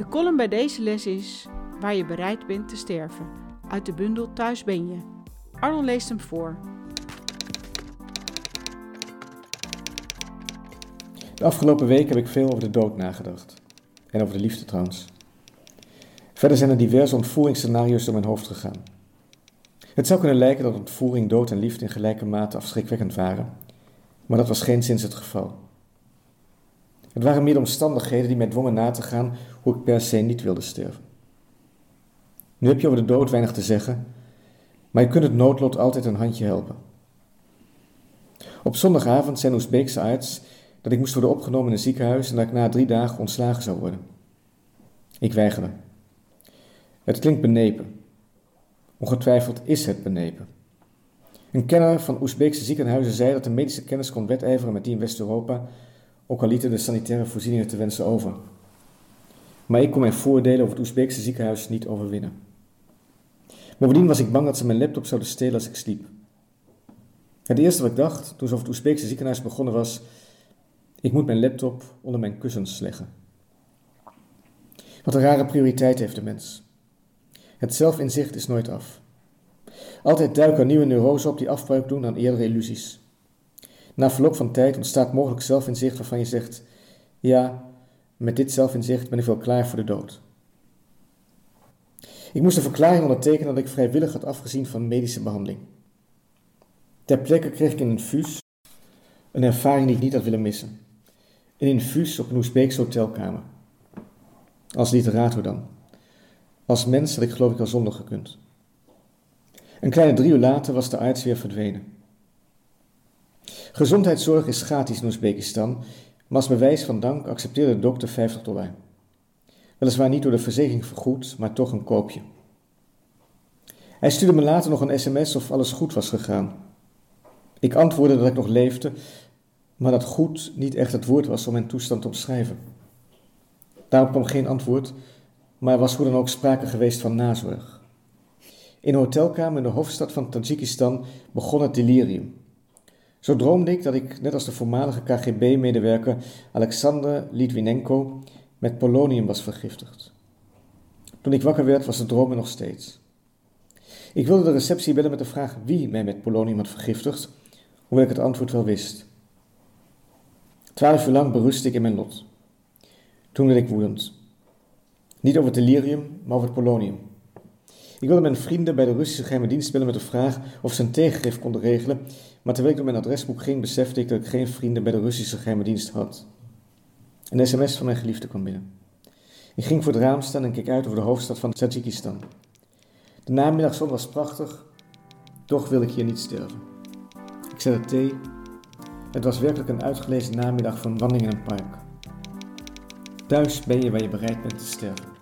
De column bij deze les is Waar je bereid bent te sterven, uit de bundel Thuis ben je. Arnold leest hem voor. De afgelopen week heb ik veel over de dood nagedacht. En over de liefde trouwens. Verder zijn er diverse ontvoeringsscenario's door mijn hoofd gegaan. Het zou kunnen lijken dat ontvoering, dood en liefde in gelijke mate afschrikwekkend waren. Maar dat was geenszins het geval. Het waren meer de omstandigheden die mij dwongen na te gaan hoe ik per se niet wilde sterven. Nu heb je over de dood weinig te zeggen, maar je kunt het noodlot altijd een handje helpen. Op zondagavond zei een Oezbeekse arts dat ik moest worden opgenomen in een ziekenhuis en dat ik na 3 dagen ontslagen zou worden. Ik weigerde. Het klinkt benepen. Ongetwijfeld is het benepen. Een kenner van Oezbeekse ziekenhuizen zei dat de medische kennis kon wedijveren met die in West-Europa, ook al lieten de sanitaire voorzieningen te wensen over. Maar ik kon mijn voordelen over het Oezbeekse ziekenhuis niet overwinnen. Bovendien was ik bang dat ze mijn laptop zouden stelen als ik sliep. Het eerste wat ik dacht toen ze over het Oezbeekse ziekenhuis begonnen was: ik moet mijn laptop onder mijn kussens leggen. Wat een rare prioriteit heeft de mens. Het zelfinzicht is nooit af. Altijd duiken er nieuwe neuroses op die afbreuk doen aan eerdere illusies. Na verloop van tijd ontstaat mogelijk zelfinzicht waarvan je zegt: ja, met dit zelfinzicht ben ik wel klaar voor de dood. Ik moest een verklaring ondertekenen dat ik vrijwillig had afgezien van medische behandeling. Ter plekke kreeg ik een infuus, een ervaring die ik niet had willen missen. Een infuus op een Oezbeekse hotelkamer. Als literator dan. Als mens had ik geloof ik al zonder gekund. Een kleine 3 uur later was de arts weer verdwenen. Gezondheidszorg is gratis in Oezbekistan, maar als bewijs van dank accepteerde de dokter $50. Weliswaar niet door de verzekering vergoed, maar toch een koopje. Hij stuurde me later nog een sms of alles goed was gegaan. Ik antwoordde dat ik nog leefde, maar dat goed niet echt het woord was om mijn toestand te omschrijven. Daarop kwam geen antwoord, maar er was hoe dan ook sprake geweest van nazorg. In een hotelkamer in de hoofdstad van Tajikistan begon het delirium. Zo droomde ik dat ik, net als de voormalige KGB-medewerker Alexander Litvinenko, met polonium was vergiftigd. Toen ik wakker werd, was de droom er nog steeds. Ik wilde de receptie bellen met de vraag wie mij met polonium had vergiftigd, hoewel ik het antwoord wel wist. 12 uur lang berustte ik in mijn lot. Toen werd ik woedend. Niet over het delirium, maar over het polonium. Ik wilde mijn vrienden bij de Russische geheime dienst bellen met de vraag of ze een tegengif konden regelen, maar terwijl ik door mijn adresboek ging, besefte ik dat ik geen vrienden bij de Russische geheime dienst had. Een sms van mijn geliefde kwam binnen. Ik ging voor het raam staan en keek uit over de hoofdstad van Tajikistan. De namiddagzon was prachtig, toch wil ik hier niet sterven. Ik zette thee. Het was werkelijk een uitgelezen namiddag voor een wandeling in een park. Thuis ben je waar je bereid bent te sterven.